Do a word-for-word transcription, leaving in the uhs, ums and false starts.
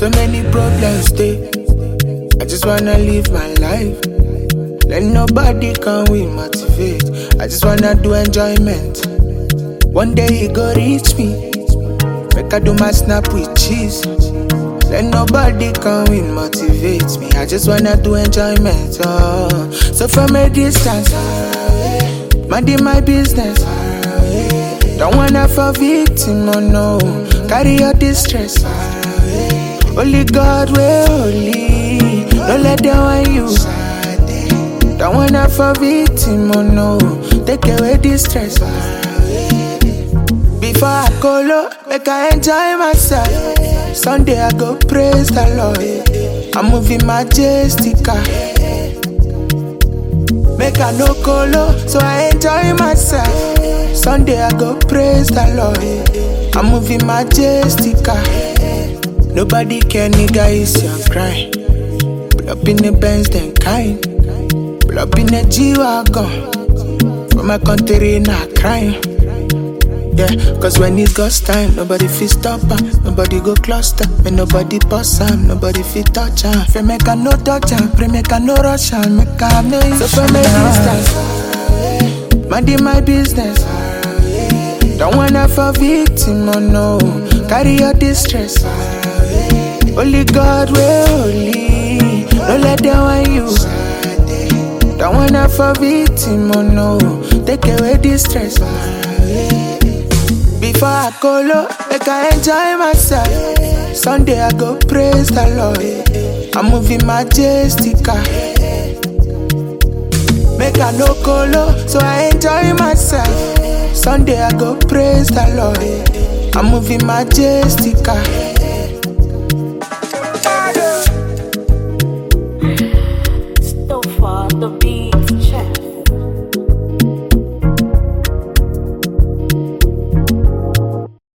So many problems stay. I just wanna live my life. Let nobody come with motivate. I just wanna do enjoyment. One day it go reach me. Make I do my snap with cheese. Let nobody come with motivate me. I just wanna do enjoyment. Oh. So from a distance, minding my business. Don't wanna fall victim, oh no. Carry your distress. Only God will holy. Don't let them want you. Don't wanna fall victim, oh no. Take away distress. Before I go low, make I enjoy myself. Sunday I go praise the Lord. I'm moving majestic. Make I no go low, so I enjoy myself. Sunday I go praise the Lord. I'm moving majestic. Nobody can nigga, it's your crime. Pull up in the Benz, then kind. Pull up in the G-Wagon. For my country, not crime. Yeah, cause when it goes time, nobody fit stop am, nobody go cluster, and nobody pass am, nobody fit touch am. Fe make I no touch am, pray make I no rush am, make I have no issue. So from a distance, minding my business. Don't wanna fall victim, oh no. Carry your distress. Only God will holy. Don't let them want you. Don't wanna fall victim, oh no. Take away distress. Before I go low, make I enjoy myself. Sunday I go praise the Lord. I'm moving majestic. Make I no go low, so I enjoy myself. Sunday I go praise the Lord. I'm moving majestic.